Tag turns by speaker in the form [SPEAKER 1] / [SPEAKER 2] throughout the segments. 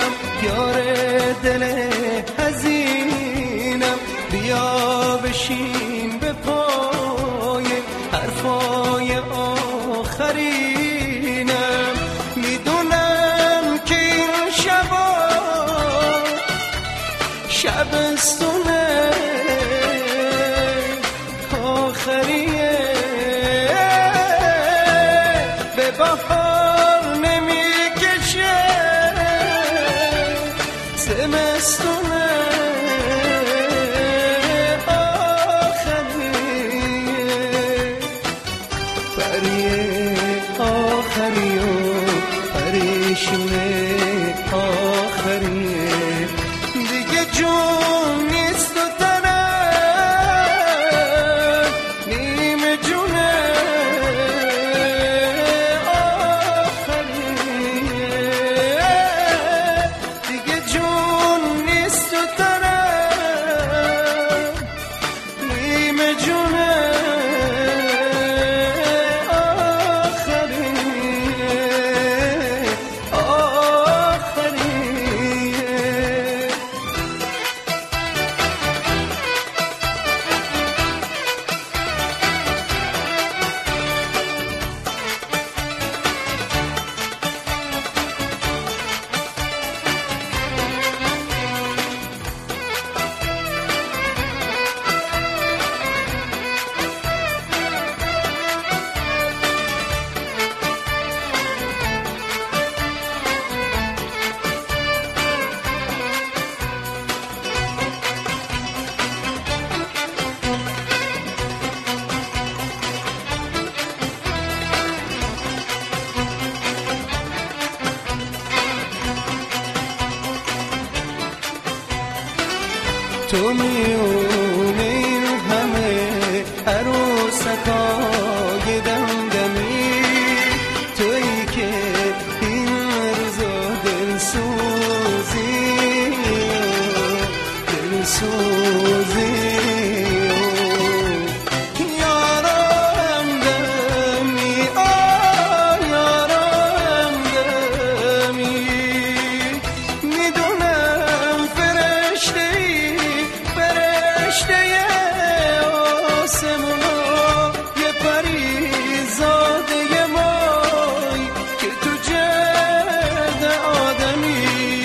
[SPEAKER 1] یار دل حزینم، بیا بشین به پای حرفای آخرینم. میدونم که این شبا شبستونه آخریه، به بهار نمیکشه زمستونه آخریه. پریه آخریه پریشونه آخریه، دیگه جون نیست و تنم نیمه جونه آخریه، دیگه جون نیست و تنم نیمه جونه تو میونه این همه عروسکای دمدمی، تویی که این روزا دلسوزی یارم دمی یارم دمی، میدونم فرشته آسمونا یه پریزاده مای که تو جد آدمی.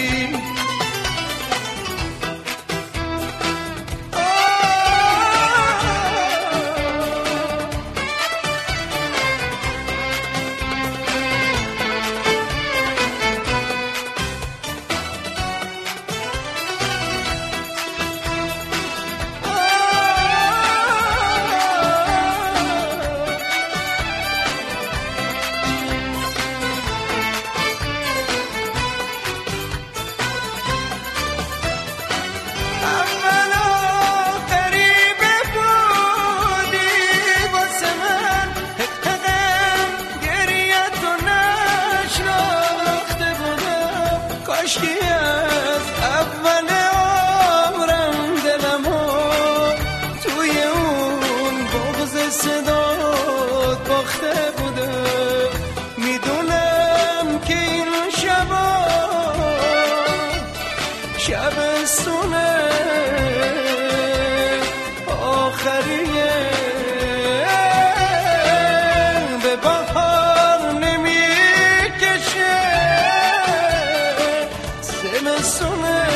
[SPEAKER 1] کاشکی از اول عمرم دلمو توی اون بغض صدات باخته بودم. میدونم که این شبا شبستونه آخریه، به بهار نمیکشه زمستونه